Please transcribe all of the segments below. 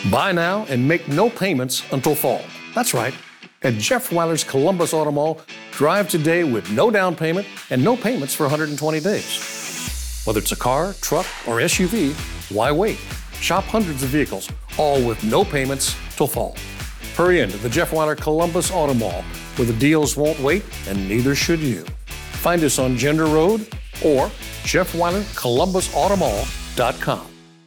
Buy now and make no payments until fall. That's right. At Jeff Weiler's Columbus Auto Mall, drive today with no down payment and no payments for 120 days. Whether it's a car, truck, or SUV, why wait? Shop hundreds of vehicles, all with no payments till fall. Hurry into the Jeff Weiler Columbus Auto Mall, where the deals won't wait and neither should you. Find us on Gender Road or JeffWeilerColumbusAutomall.com.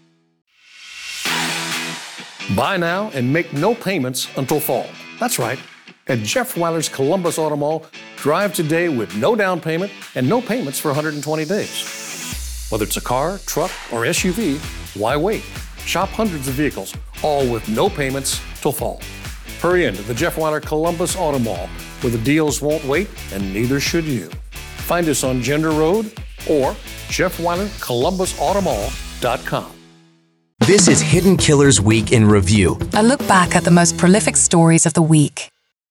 Buy now and make no payments until fall. That's right. At Jeff Weiler's Columbus Auto Mall, drive today with no down payment and no payments for 120 days. Whether it's a car, truck, or SUV, why wait? Shop hundreds of vehicles, all with no payments till fall. Hurry into the Jeff Weiler Columbus Auto Mall, where the deals won't wait and neither should you. Find us on Gender Road or JeffWeilerColumbusAutomall.com. This is Hidden Killers Week in Review. A look back at the most prolific stories of the week.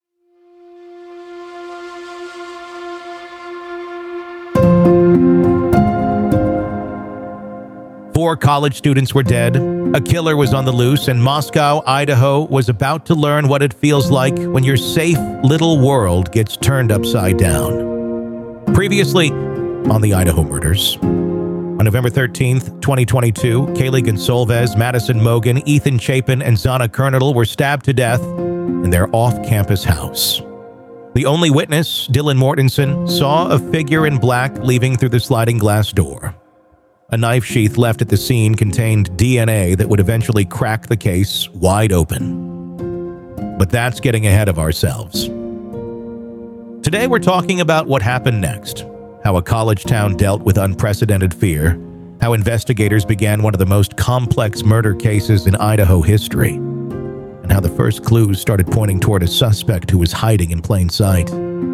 Four college students were dead, a killer was on the loose, and Moscow, Idaho was about to learn what it feels like when your safe little world gets turned upside down. Previously on the Idaho murders. On November 13th, 2022, Kaylee Gonsalves, Madison Mogan, Ethan Chapin, and Zana Kernodle were stabbed to death in their off-campus house. The only witness, Dylan Mortensen, saw a figure in black leaving through the sliding glass door. A knife sheath left at the scene contained DNA that would eventually crack the case wide open. But that's getting ahead of ourselves. Today we're talking about what happened next, how a college town dealt with unprecedented fear, how investigators began one of the most complex murder cases in Idaho history, and how the first clues started pointing toward a suspect who was hiding in plain sight.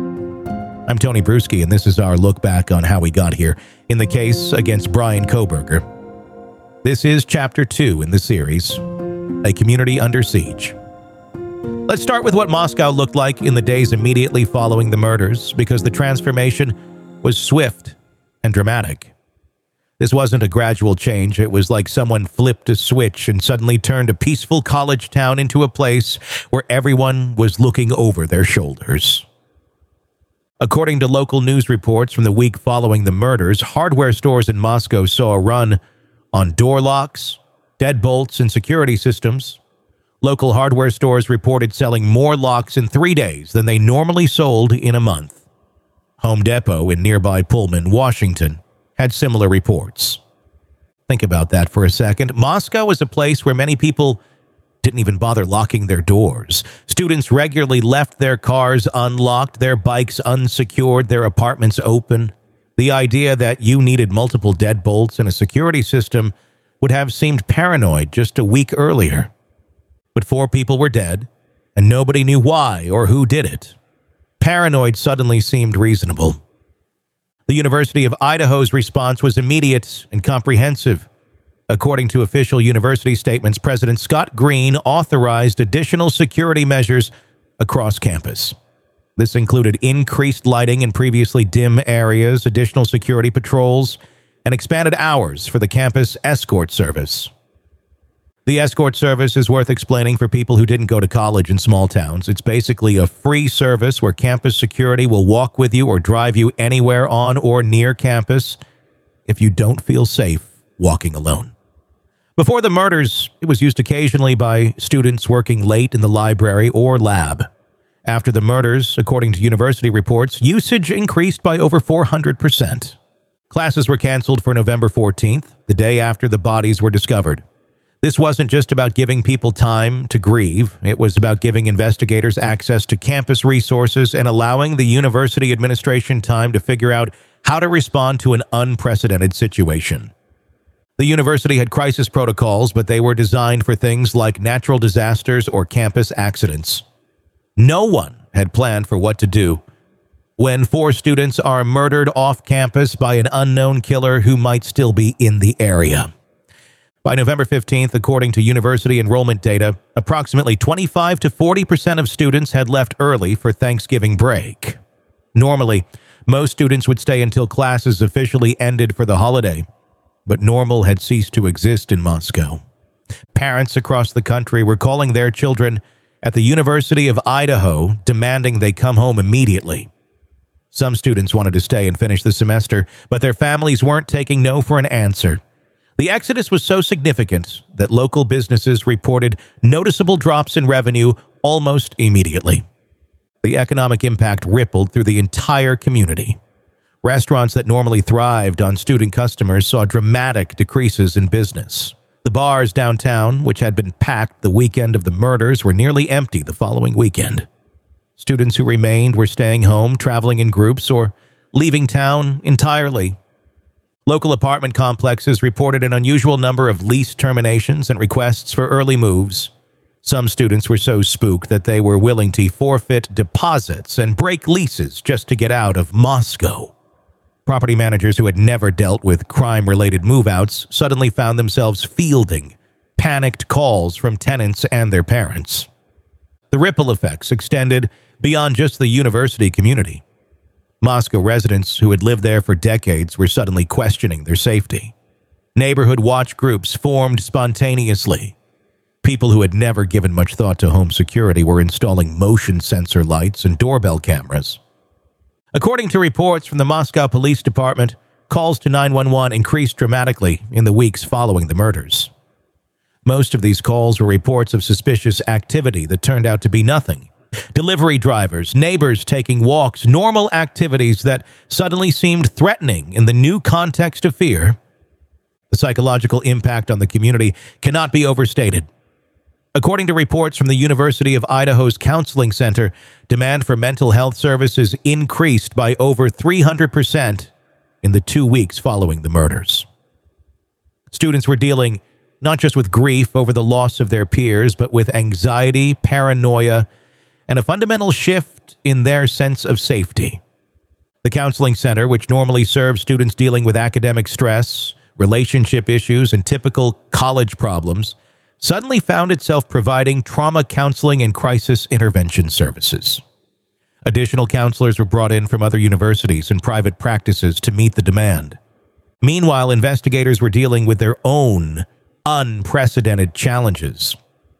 I'm Tony Bruschi, and this is our look back on how we got here in the case against Bryan Kohberger. This is Chapter 2 in the series, A Community Under Siege. Let's start with what Moscow looked like in the days immediately following the murders, because the transformation was swift and dramatic. This wasn't a gradual change. It was like someone flipped a switch and suddenly turned a peaceful college town into a place where everyone was looking over their shoulders. According to local news reports from the week following the murders, hardware stores in Moscow saw a run on door locks, deadbolts, and security systems. Local hardware stores reported selling more locks in 3 days than they normally sold in a month. Home Depot in nearby Pullman, Washington, had similar reports. Think about that for a second. Moscow is a place where many people didn't even bother locking their doors. Students regularly left their cars unlocked, their bikes unsecured, their apartments open. The idea that you needed multiple deadbolts and a security system would have seemed paranoid just a week earlier. But 4 people were dead, and nobody knew why or who did it. Paranoid suddenly seemed reasonable. The University of Idaho's response was immediate and comprehensive. According to official university statements, President Scott Green authorized additional security measures across campus. This included increased lighting in previously dim areas, additional security patrols, and expanded hours for the campus escort service. The escort service is worth explaining for people who didn't go to college in small towns. It's basically a free service where campus security will walk with you or drive you anywhere on or near campus if you don't feel safe walking alone. Before the murders, it was used occasionally by students working late in the library or lab. After the murders, according to university reports, usage increased by over 400%. Classes were canceled for November 14th, the day after the bodies were discovered. This wasn't just about giving people time to grieve. It was about giving investigators access to campus resources and allowing the university administration time to figure out how to respond to an unprecedented situation. The university had crisis protocols, but they were designed for things like natural disasters or campus accidents. No one had planned for what to do when 4 students are murdered off campus by an unknown killer who might still be in the area. By November 15th, according to university enrollment data, approximately 25 to 40% of students had left early for Thanksgiving break. Normally, most students would stay until classes officially ended for the holiday, but normal had ceased to exist in Moscow. Parents across the country were calling their children at the University of Idaho, demanding they come home immediately. Some students wanted to stay and finish the semester, but their families weren't taking no for an answer. The exodus was so significant that local businesses reported noticeable drops in revenue almost immediately. The economic impact rippled through the entire community. Restaurants that normally thrived on student customers saw dramatic decreases in business. The bars downtown, which had been packed the weekend of the murders, were nearly empty the following weekend. Students who remained were staying home, traveling in groups, or leaving town entirely. Local apartment complexes reported an unusual number of lease terminations and requests for early moves. Some students were so spooked that they were willing to forfeit deposits and break leases just to get out of Moscow. Property managers who had never dealt with crime-related move-outs suddenly found themselves fielding panicked calls from tenants and their parents. The ripple effects extended beyond just the university community. Moscow residents who had lived there for decades were suddenly questioning their safety. Neighborhood watch groups formed spontaneously. People who had never given much thought to home security were installing motion sensor lights and doorbell cameras. According to reports from the Moscow Police Department, calls to 911 increased dramatically in the weeks following the murders. Most of these calls were reports of suspicious activity that turned out to be nothing. Delivery drivers, neighbors taking walks, normal activities that suddenly seemed threatening in the new context of fear. The psychological impact on the community cannot be overstated. According to reports from the University of Idaho's Counseling Center, demand for mental health services increased by over 300% in the 2 weeks following the murders. Students were dealing not just with grief over the loss of their peers, but with anxiety, paranoia, and a fundamental shift in their sense of safety. The Counseling Center, which normally serves students dealing with academic stress, relationship issues, and typical college problems, suddenly found itself providing trauma counseling and crisis intervention services. Additional counselors were brought in from other universities and private practices to meet the demand. Meanwhile, investigators were dealing with their own unprecedented challenges.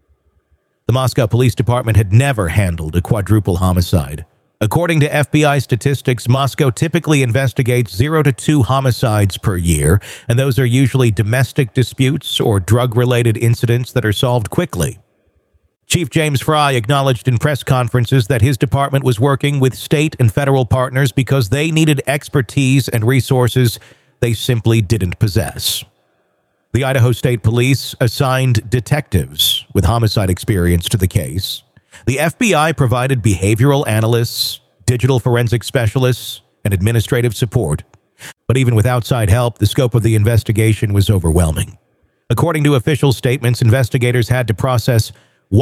The Moscow Police Department had never handled a quadruple homicide. According to FBI statistics, Moscow typically investigates 0 to 2 homicides per year, and those are usually domestic disputes or drug-related incidents that are solved quickly. Chief James Fry acknowledged in press conferences that his department was working with state and federal partners because they needed expertise and resources they simply didn't possess. The Idaho State Police assigned detectives with homicide experience to the case. The FBI provided behavioral analysts, digital forensic specialists, and administrative support. But even with outside help, the scope of the investigation was overwhelming. According to official statements, investigators had to process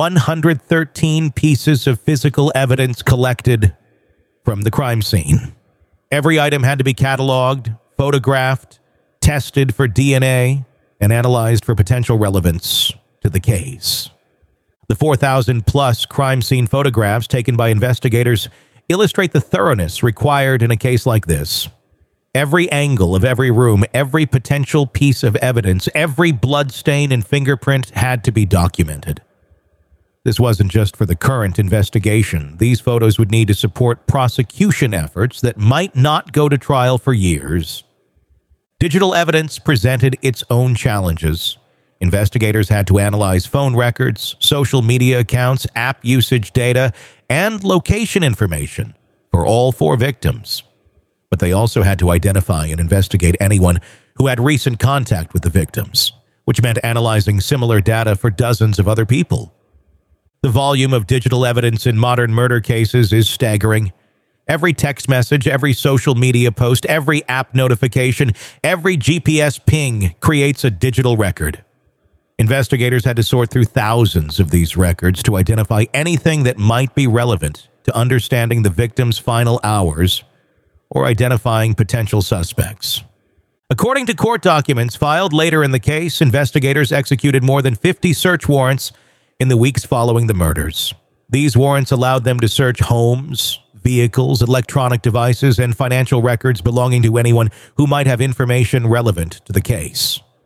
113 pieces of physical evidence collected from the crime scene. Every item had to be cataloged, photographed, tested for DNA, and analyzed for potential relevance to the case. The 4,000-plus crime scene photographs taken by investigators illustrate the thoroughness required in a case like this. Every angle of every room, every potential piece of evidence, every blood stain and fingerprint had to be documented. This wasn't just for the current investigation. These photos would need to support prosecution efforts that might not go to trial for years. Digital evidence presented its own challenges. Investigators had to analyze phone records, social media accounts, app usage data, and location information for all 4 victims. But they also had to identify and investigate anyone who had recent contact with the victims, which meant analyzing similar data for dozens of other people. The volume of digital evidence in modern murder cases is staggering. Every text message, every social media post, every app notification, every GPS ping creates a digital record. Investigators had to sort through thousands of these records to identify anything that might be relevant to understanding the victim's final hours or identifying potential suspects. According to court documents filed later in the case, investigators executed more than 50 search warrants in the weeks following the murders. These warrants allowed them to search homes, vehicles, electronic devices, and financial records belonging to anyone who might have information relevant to the case.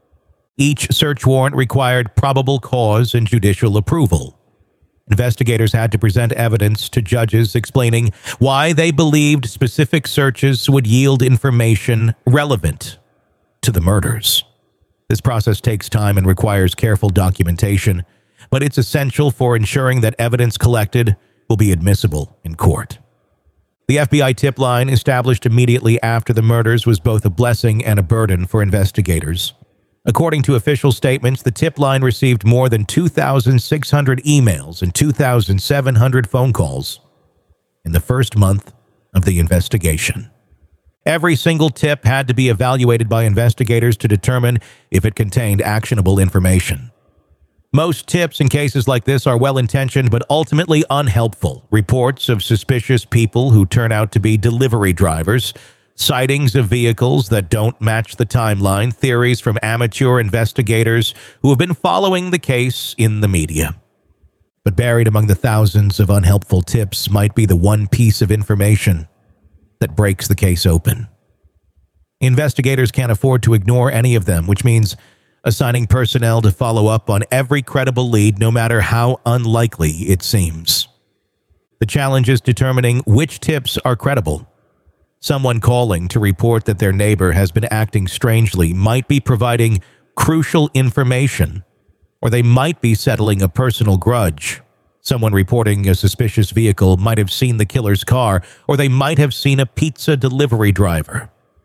Each search warrant required probable cause and judicial approval. Investigators had to present evidence to judges explaining why they believed specific searches would yield information relevant to the murders. This process takes time and requires careful documentation, but it's essential for ensuring that evidence collected will be admissible in court. The FBI tip line, established immediately after the murders, was both a blessing and a burden for investigators. According to official statements, the tip line received more than 2,600 emails and 2,700 phone calls in the first month of the investigation. Every single tip had to be evaluated by investigators to determine if it contained actionable information. Most tips in cases like this are well-intentioned but ultimately unhelpful. Reports of suspicious people who turn out to be delivery drivers, sightings of vehicles that don't match the timeline, theories from amateur investigators who have been following the case in the media. But buried among the thousands of unhelpful tips might be the one piece of information that breaks the case open. Investigators can't afford to ignore any of them, which means assigning personnel to follow up on every credible lead, no matter how unlikely it seems. The challenge is determining which tips are credible. Someone calling to report that their neighbor has been acting strangely might be providing crucial information, or they might be settling a personal grudge. Someone reporting a suspicious vehicle might have seen the killer's car, or they might have seen a pizza delivery driver.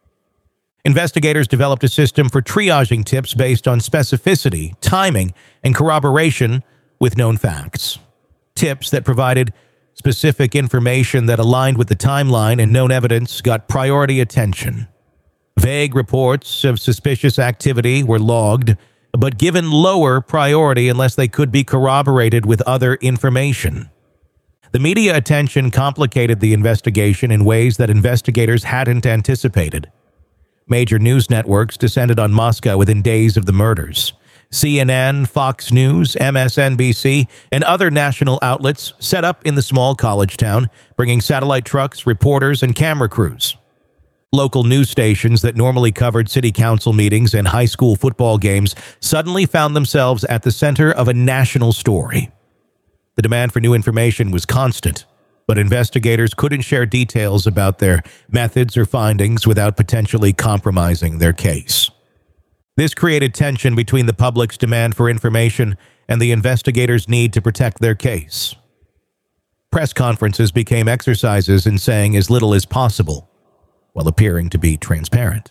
Investigators developed a system for triaging tips based on specificity, timing, and corroboration with known facts. Tips that provided specific information that aligned with the timeline and known evidence got priority attention. Vague reports of suspicious activity were logged, but given lower priority unless they could be corroborated with other information. The media attention complicated the investigation in ways that investigators hadn't anticipated. Major news networks descended on Moscow within days of the murders. CNN, Fox News, MSNBC, and other national outlets set up in the small college town, bringing satellite trucks, reporters, and camera crews. Local news stations that normally covered city council meetings and high school football games suddenly found themselves at the center of a national story. The demand for new information was constant, but investigators couldn't share details about their methods or findings without potentially compromising their case. This created tension between the public's demand for information and the investigators' need to protect their case. Press conferences became exercises in saying as little as possible, while appearing to be transparent.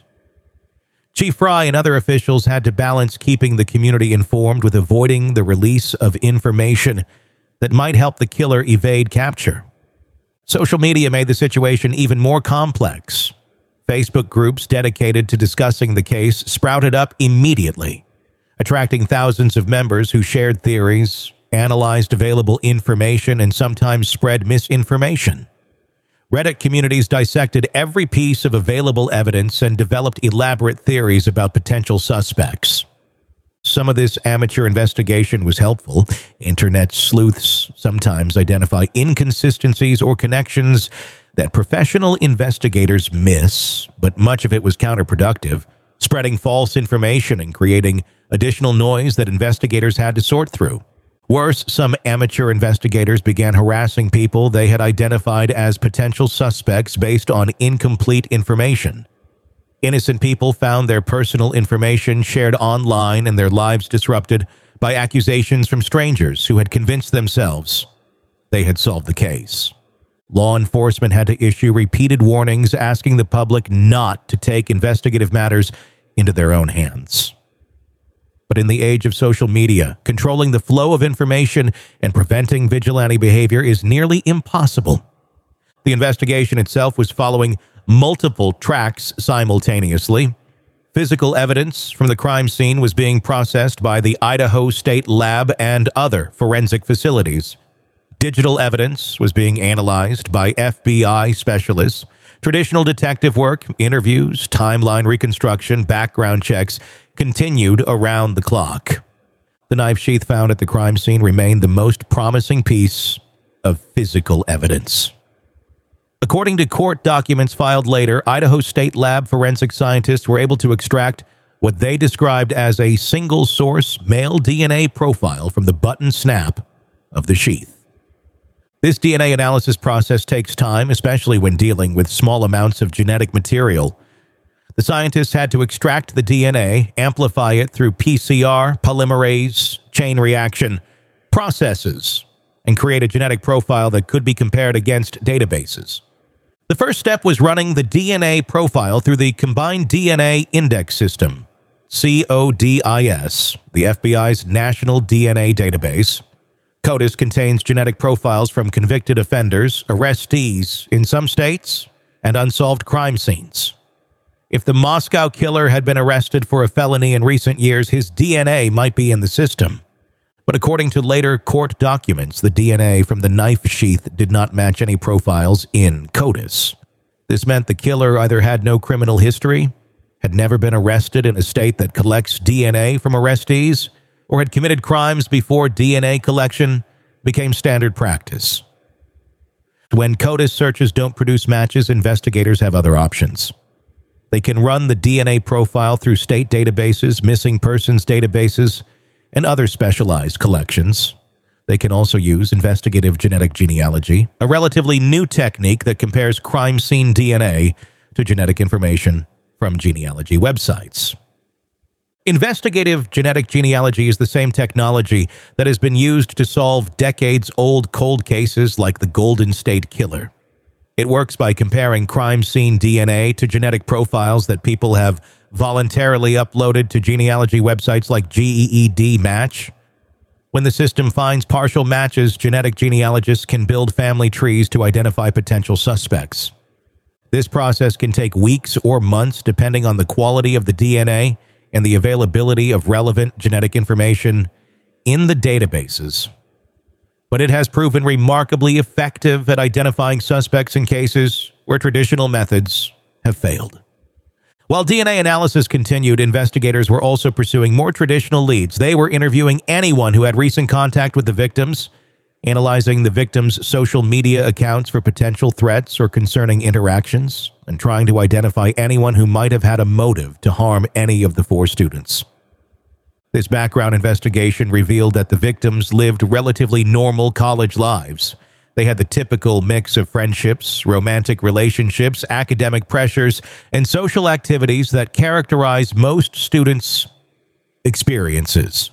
Chief Fry and other officials had to balance keeping the community informed with avoiding the release of information that might help the killer evade capture. Social media made the situation even more complex. Facebook groups dedicated to discussing the case sprouted up immediately, attracting thousands of members who shared theories, analyzed available information, and sometimes spread misinformation. Reddit communities dissected every piece of available evidence and developed elaborate theories about potential suspects. Some of this amateur investigation was helpful. Internet sleuths sometimes identify inconsistencies or connections that professional investigators miss, but much of it was counterproductive, spreading false information and creating additional noise that investigators had to sort through. Worse, some amateur investigators began harassing people they had identified as potential suspects based on incomplete information. Innocent people found their personal information shared online and their lives disrupted by accusations from strangers who had convinced themselves they had solved the case. Law enforcement had to issue repeated warnings asking the public not to take investigative matters into their own hands. But in the age of social media, controlling the flow of information and preventing vigilante behavior is nearly impossible. The investigation itself was following multiple tracks simultaneously. Physical evidence from the crime scene was being processed by the Idaho State Lab and other forensic facilities. Digital evidence was being analyzed by FBI specialists. Traditional detective work, interviews, timeline reconstruction, background checks continued around the clock. The knife sheath found at the crime scene remained the most promising piece of physical evidence. According to court documents filed later, Idaho State Lab forensic scientists were able to extract what they described as a single-source male DNA profile from the button snap of the sheath. This DNA analysis process takes time, especially when dealing with small amounts of genetic material. The scientists had to extract the DNA, amplify it through PCR, polymerase, chain reaction processes, and create a genetic profile that could be compared against databases. The first step was running the DNA profile through the Combined DNA Index System, CODIS, the FBI's national DNA database. CODIS contains genetic profiles from convicted offenders, arrestees in some states, and unsolved crime scenes. If the Moscow killer had been arrested for a felony in recent years, his DNA might be in the system. But according to later court documents, the DNA from the knife sheath did not match any profiles in CODIS. This meant the killer either had no criminal history, had never been arrested in a state that collects DNA from arrestees, or had committed crimes before DNA collection became standard practice. When CODIS searches don't produce matches, investigators have other options. They can run the DNA profile through state databases, missing persons databases, and other specialized collections. They can also use investigative genetic genealogy, a relatively new technique that compares crime scene DNA to genetic information from genealogy websites. Investigative genetic genealogy is the same technology that has been used to solve decades-old cold cases like the Golden State Killer. It works by comparing crime scene DNA to genetic profiles that people have voluntarily uploaded to genealogy websites like GED Match. When the system finds partial matches, genetic genealogists can build family trees to identify potential suspects. This process can take weeks or months depending on the quality of the DNA and the availability of relevant genetic information in the databases. But it has proven remarkably effective at identifying suspects in cases where traditional methods have failed. While DNA analysis continued, investigators were also pursuing more traditional leads. They were interviewing anyone who had recent contact with the victims, analyzing the victims' social media accounts for potential threats or concerning interactions, and trying to identify anyone who might have had a motive to harm any of the 4 students. This background investigation revealed that the victims lived relatively normal college lives. They had the typical mix of friendships, romantic relationships, academic pressures, and social activities that characterize most students' experiences.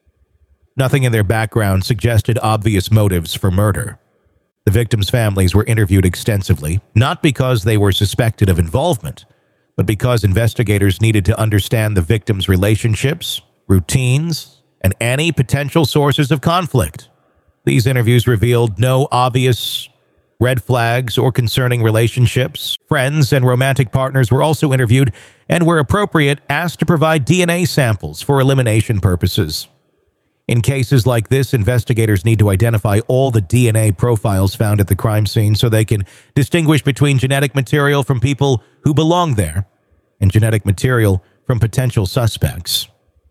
Nothing in their background suggested obvious motives for murder. The victims' families were interviewed extensively, not because they were suspected of involvement, but because investigators needed to understand the victims' relationships, routines, and any potential sources of conflict. These interviews revealed no obvious red flags or concerning relationships. Friends and romantic partners were also interviewed and, where appropriate, asked to provide DNA samples for elimination purposes. In cases like this, investigators need to identify all the DNA profiles found at the crime scene so they can distinguish between genetic material from people who belong there and genetic material from potential suspects.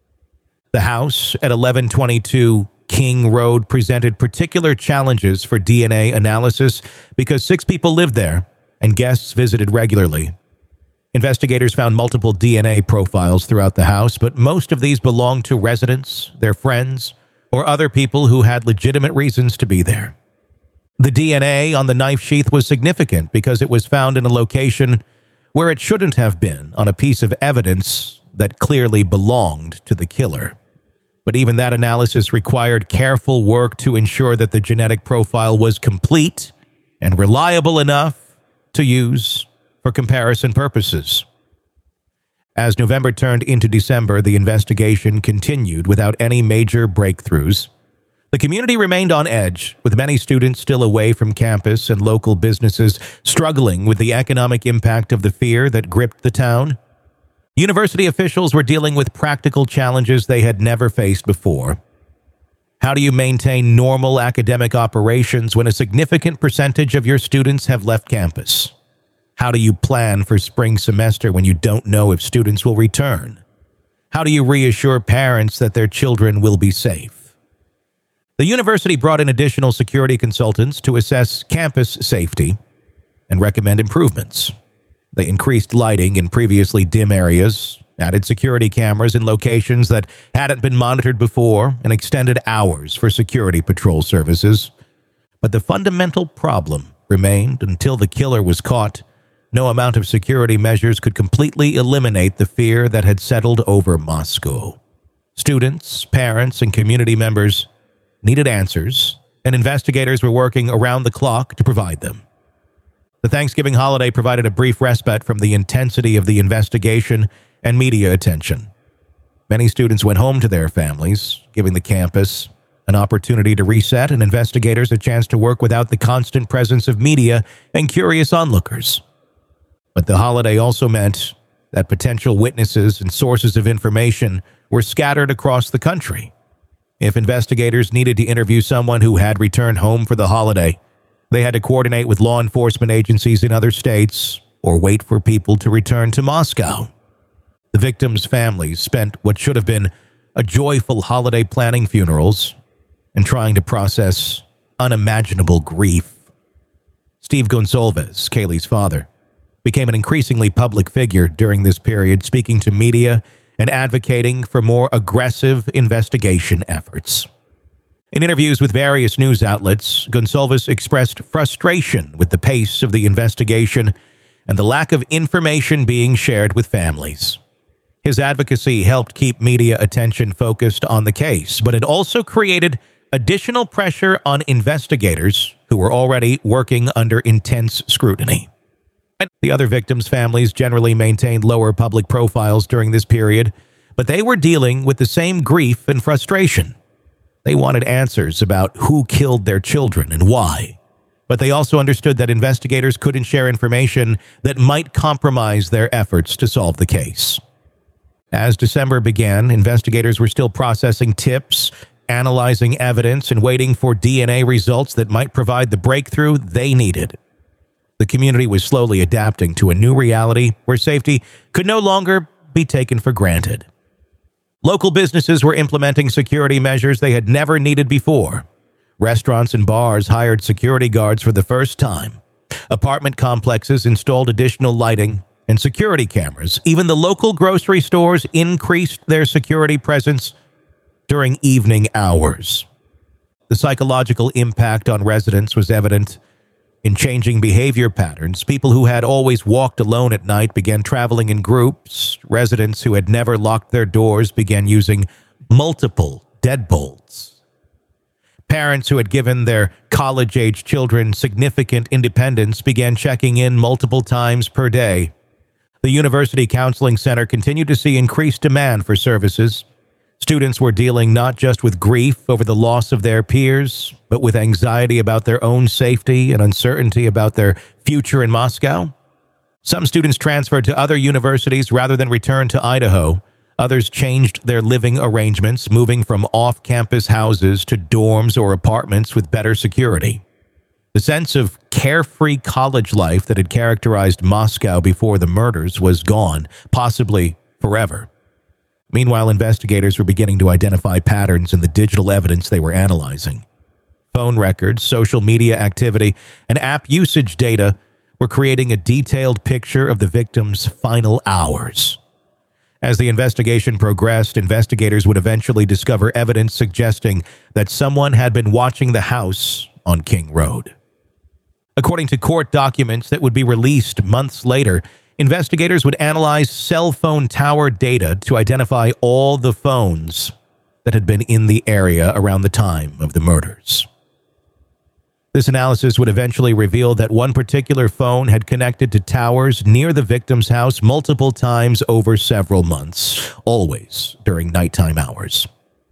The house at 1122 King Road presented particular challenges for DNA analysis because 6 people lived there and guests visited regularly. Investigators found multiple DNA profiles throughout the house, but most of these belonged to residents, their friends, or other people who had legitimate reasons to be there. The DNA on the knife sheath was significant because it was found in a location where it shouldn't have been, on a piece of evidence that clearly belonged to the killer. But even that analysis required careful work to ensure that the genetic profile was complete and reliable enough to use for comparison purposes. As November turned into December, the investigation continued without any major breakthroughs. The community remained on edge, with many students still away from campus and local businesses struggling with the economic impact of the fear that gripped the town. University officials were dealing with practical challenges they had never faced before. How do you maintain normal academic operations when a significant percentage of your students have left campus? How do you plan for spring semester when you don't know if students will return? How do you reassure parents that their children will be safe? The university brought in additional security consultants to assess campus safety and recommend improvements. They increased lighting in previously dim areas, added security cameras in locations that hadn't been monitored before, and extended hours for security patrol services. But the fundamental problem remained until the killer was caught. No amount of security measures could completely eliminate the fear that had settled over Moscow. Students, parents, and community members needed answers, and investigators were working around the clock to provide them. The Thanksgiving holiday provided a brief respite from the intensity of the investigation and media attention. Many students went home to their families, giving the campus an opportunity to reset and investigators a chance to work without the constant presence of media and curious onlookers. But the holiday also meant that potential witnesses and sources of information were scattered across the country. If investigators needed to interview someone who had returned home for the holiday, they had to coordinate with law enforcement agencies in other states or wait for people to return to Moscow. The victims' families spent what should have been a joyful holiday planning funerals and trying to process unimaginable grief. Steve Gonsalves, Kaylee's father, became an increasingly public figure during this period, speaking to media and advocating for more aggressive investigation efforts. In interviews with various news outlets, Gonsalves expressed frustration with the pace of the investigation and the lack of information being shared with families. His advocacy helped keep media attention focused on the case, but it also created additional pressure on investigators who were already working under intense scrutiny. The other victims' families generally maintained lower public profiles during this period, but they were dealing with the same grief and frustration. They wanted answers about who killed their children and why, but they also understood that investigators couldn't share information that might compromise their efforts to solve the case. As December began, investigators were still processing tips, analyzing evidence, and waiting for DNA results that might provide the breakthrough they needed. The community was slowly adapting to a new reality where safety could no longer be taken for granted. Local businesses were implementing security measures they had never needed before. Restaurants and bars hired security guards for the first time. Apartment complexes installed additional lighting and security cameras. Even the local grocery stores increased their security presence during evening hours. The psychological impact on residents was evident in changing behavior patterns. People who had always walked alone at night began traveling in groups. Residents who had never locked their doors began using multiple deadbolts. Parents who had given their college-age children significant independence began checking in multiple times per day. The University Counseling Center continued to see increased demand for services. Students were dealing not just with grief over the loss of their peers, but with anxiety about their own safety and uncertainty about their future in Moscow. Some students transferred to other universities rather than return to Idaho. Others changed their living arrangements, moving from off-campus houses to dorms or apartments with better security. The sense of carefree college life that had characterized Moscow before the murders was gone, possibly forever. Meanwhile, investigators were beginning to identify patterns in the digital evidence they were analyzing. Phone records, social media activity, and app usage data were creating a detailed picture of the victim's final hours. As the investigation progressed, investigators would eventually discover evidence suggesting that someone had been watching the house on King Road. According to court documents that would be released months later, investigators would analyze cell phone tower data to identify all the phones that had been in the area around the time of the murders. This analysis would eventually reveal that one particular phone had connected to towers near the victim's house multiple times over several months, always during nighttime hours.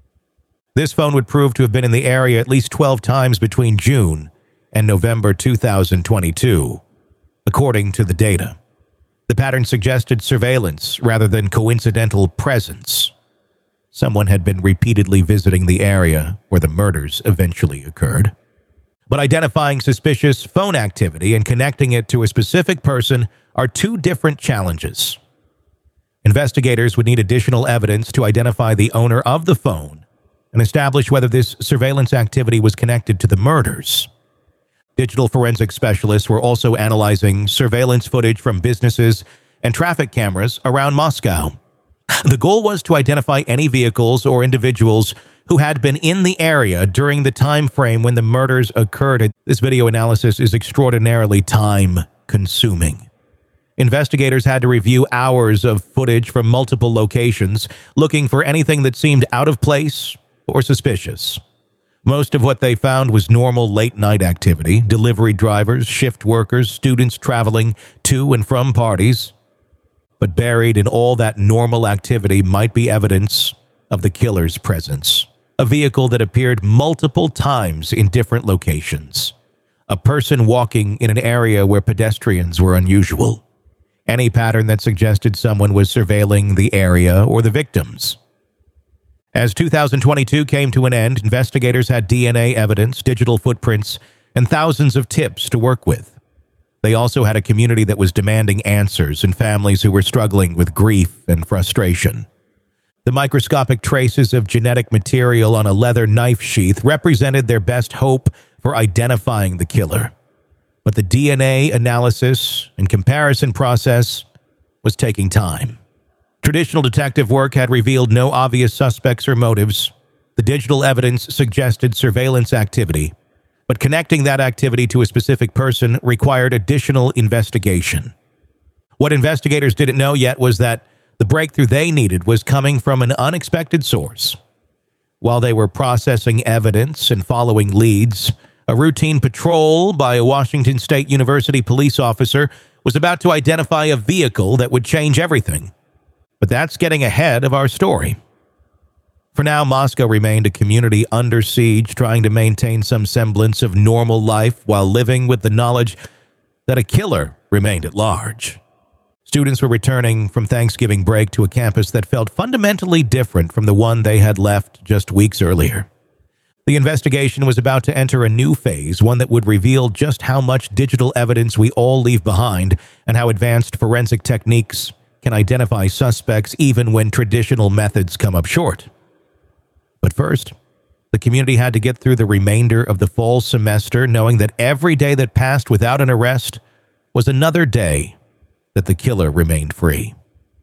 This phone would prove to have been in the area at least 12 times between June and November 2022, according to the data. The pattern suggested surveillance rather than coincidental presence. Someone had been repeatedly visiting the area where the murders eventually occurred. But identifying suspicious phone activity and connecting it to a specific person are two different challenges. Investigators would need additional evidence to identify the owner of the phone and establish whether this surveillance activity was connected to the murders. Digital forensic specialists were also analyzing surveillance footage from businesses and traffic cameras around Moscow. The goal was to identify any vehicles or individuals who had been in the area during the time frame when the murders occurred. This video analysis is extraordinarily time-consuming. Investigators had to review hours of footage from multiple locations, looking for anything that seemed out of place or suspicious. Most of what they found was normal late-night activity: delivery drivers, shift workers, students traveling to and from parties. But buried in all that normal activity might be evidence of the killer's presence. A vehicle that appeared multiple times in different locations. A person walking in an area where pedestrians were unusual. Any pattern that suggested someone was surveilling the area or the victims. As 2022 came to an end, investigators had DNA evidence, digital footprints, and thousands of tips to work with. They also had a community that was demanding answers and families who were struggling with grief and frustration. The microscopic traces of genetic material on a leather knife sheath represented their best hope for identifying the killer. But the DNA analysis and comparison process was taking time. Traditional detective work had revealed no obvious suspects or motives. The digital evidence suggested surveillance activity, but connecting that activity to a specific person required additional investigation. What investigators didn't know yet was that the breakthrough they needed was coming from an unexpected source. While they were processing evidence and following leads, a routine patrol by a Washington State University police officer was about to identify a vehicle that would change everything. But that's getting ahead of our story. For now, Moscow remained a community under siege, trying to maintain some semblance of normal life while living with the knowledge that a killer remained at large. Students were returning from Thanksgiving break to a campus that felt fundamentally different from the one they had left just weeks earlier. The investigation was about to enter a new phase, one that would reveal just how much digital evidence we all leave behind and how advanced forensic techniques can identify suspects even when traditional methods come up short. But first, the community had to get through the remainder of the fall semester, knowing that every day that passed without an arrest was another day that the killer remained free.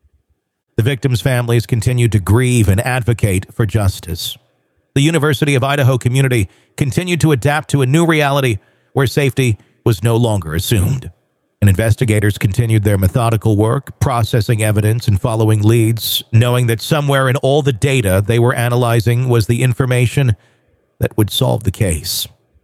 The victims' families continued to grieve and advocate for justice. The University of Idaho community continued to adapt to a new reality where safety was no longer assumed. And investigators continued their methodical work, processing evidence and following leads, knowing that somewhere in all the data they were analyzing was the information that would solve the case.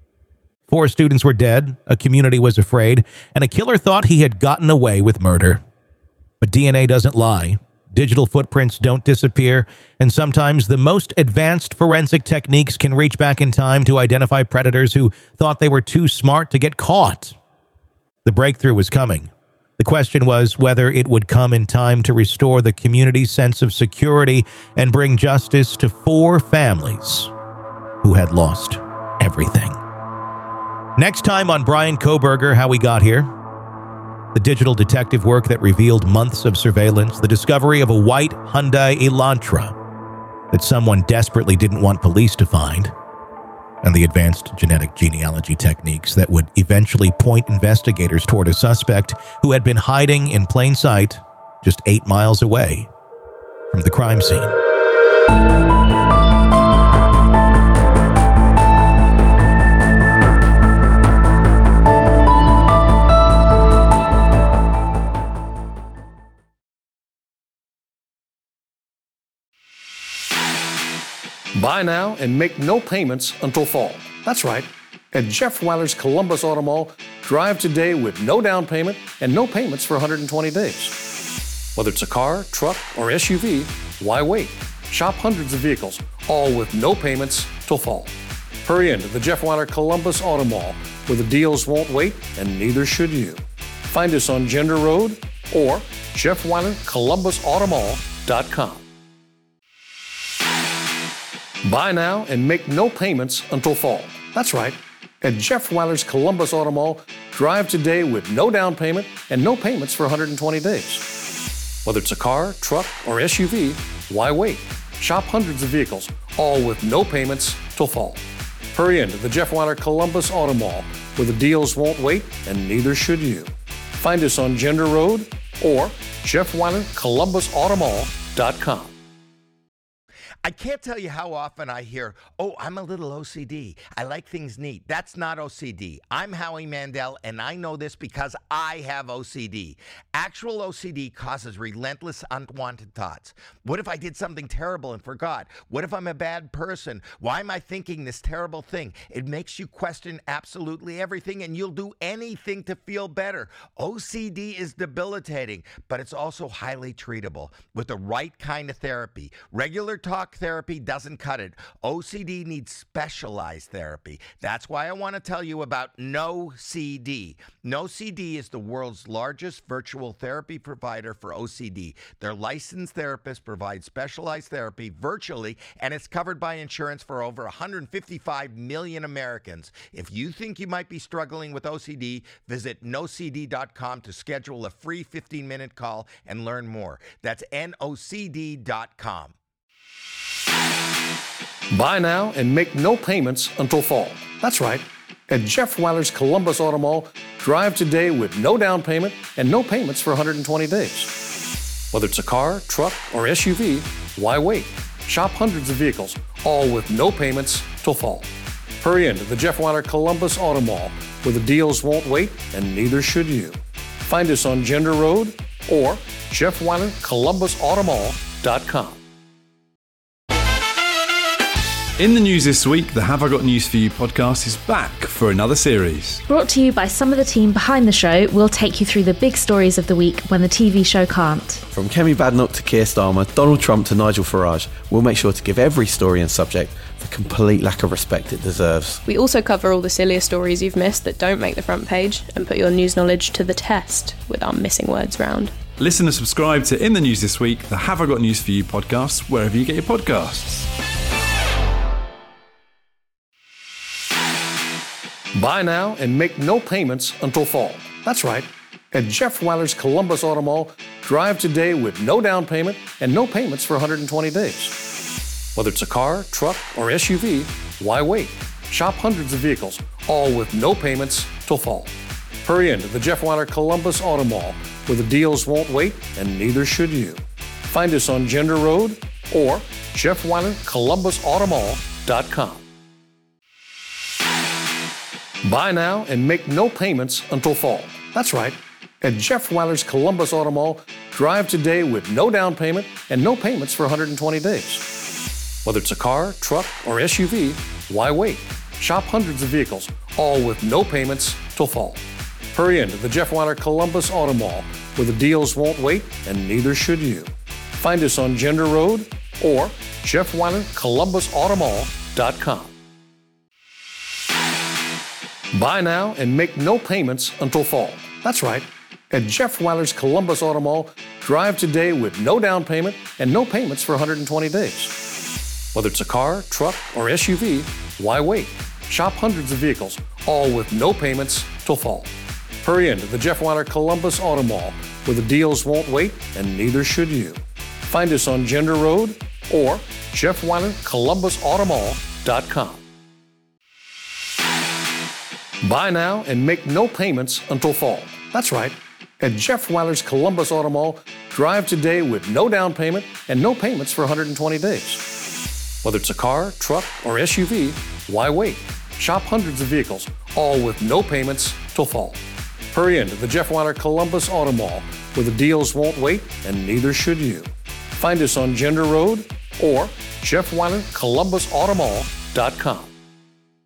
4 students were dead, a community was afraid, and a killer thought he had gotten away with murder. But DNA doesn't lie, digital footprints don't disappear, and sometimes the most advanced forensic techniques can reach back in time to identify predators who thought they were too smart to get caught. The breakthrough was coming. The question was whether it would come in time to restore the community's sense of security and bring justice to 4 families who had lost everything. Next time on Brian Kohberger, How We Got Here, the digital detective work that revealed months of surveillance, the discovery of a white Hyundai Elantra that someone desperately didn't want police to find, and the advanced genetic genealogy techniques that would eventually point investigators toward a suspect who had been hiding in plain sight just 8 miles away from the crime scene. Buy now and make no payments until fall. That's right. At Jeff Weiler's Columbus Auto Mall, drive today with no down payment and no payments for 120 days. Whether it's a car, truck, or SUV, why wait? Shop hundreds of vehicles, all with no payments till fall. Hurry into the Jeff Weiler Columbus Auto Mall, where the deals won't wait and neither should you. Find us on Gender Road or JeffWeilerColumbusAutomall.com. Buy now and make no payments until fall. That's right. At Jeff Weiler's Columbus Auto Mall, drive today with no down payment and no payments for 120 days. Whether it's a car, truck, or SUV, why wait? Shop hundreds of vehicles, all with no payments till fall. Hurry into the Jeff Weiler Columbus Auto Mall, where the deals won't wait and neither should you. Find us on Gender Road or JeffWeilerColumbusAutomall.com. jeffweilercolumbusautomall.com. I can't tell you how often I hear, oh, I'm a little OCD. I like things neat. That's not OCD. I'm Howie Mandel, and I know this because I have OCD. Actual OCD causes relentless, unwanted thoughts. What if I did something terrible and forgot? What if I'm a bad person? Why am I thinking this terrible thing? It makes you question absolutely everything, and you'll do anything to feel better. OCD is debilitating, but it's also highly treatable with the right kind of therapy. Regular talk therapy doesn't cut it. OCD needs specialized therapy. That's why I want to tell you about NoCD. NoCD is the world's largest virtual therapy provider for OCD. Their licensed therapists provide specialized therapy virtually, and it's covered by insurance for over 155 million Americans. If you think you might be struggling with OCD, visit nocd.com to schedule a free 15-minute call and learn more. That's nocd.com. Buy now and make no payments until fall. That's right. At Jeff Weiler's Columbus Auto Mall, drive today with no down payment and no payments for 120 days. Whether it's a car, truck, or SUV, why wait? Shop hundreds of vehicles, all with no payments till fall. Hurry into the Jeff Weiler Columbus Auto Mall, where the deals won't wait and neither should you. Find us on Gender Road or jeffweilercolumbusautomall.com. In the news this week, the Have I Got News For You podcast is back for another series. Brought to you by some of the team behind the show, we'll take you through the big stories of the week when the TV show can't. From Kemi Badenoch to Keir Starmer, Donald Trump to Nigel Farage, we'll make sure to give every story and subject the complete lack of respect it deserves. We also cover all the sillier stories you've missed that don't make the front page and put your news knowledge to the test with our missing words round. Listen and subscribe to In the News This Week, the Have I Got News For You podcast, wherever you get your podcasts. Buy now and make no payments until fall. That's right. At Jeff Weiler's Columbus Auto Mall, drive today with no down payment and no payments for 120 days. Whether it's a car, truck, or SUV, why wait? Shop hundreds of vehicles, all with no payments till fall. Hurry into the Jeff Weiler Columbus Auto Mall, where the deals won't wait and neither should you. Find us on Gender Road or jeffweilercolumbusautomall.com. Buy now and make no payments until fall. That's right. At Jeff Weiler's Columbus Auto Mall, drive today with no down payment and no payments for 120 days. Whether it's a car, truck, or SUV, why wait? Shop hundreds of vehicles, all with no payments till fall. Hurry into the Jeff Weiler Columbus Auto Mall, where the deals won't wait and neither should you. Find us on Gender Road or jeffweilercolumbusautomall.com. Buy now and make no payments until fall. That's right. At Jeff Weiler's Columbus Auto Mall, drive today with no down payment and no payments for 120 days. Whether it's a car, truck, or SUV, why wait? Shop hundreds of vehicles, all with no payments till fall. Hurry into the Jeff Weiler Columbus Auto Mall, where the deals won't wait and neither should you. Find us on Gender Road or jeffweilercolumbusautomall.com. Buy now and make no payments until fall. That's right. At Jeff Weiler's Columbus Auto Mall, drive today with no down payment and no payments for 120 days. Whether it's a car, truck, or SUV, why wait? Shop hundreds of vehicles, all with no payments till fall. Hurry into the Jeff Weiler Columbus Auto Mall, where the deals won't wait and neither should you. Find us on Gender Road or jeffweilercolumbusautomall.com.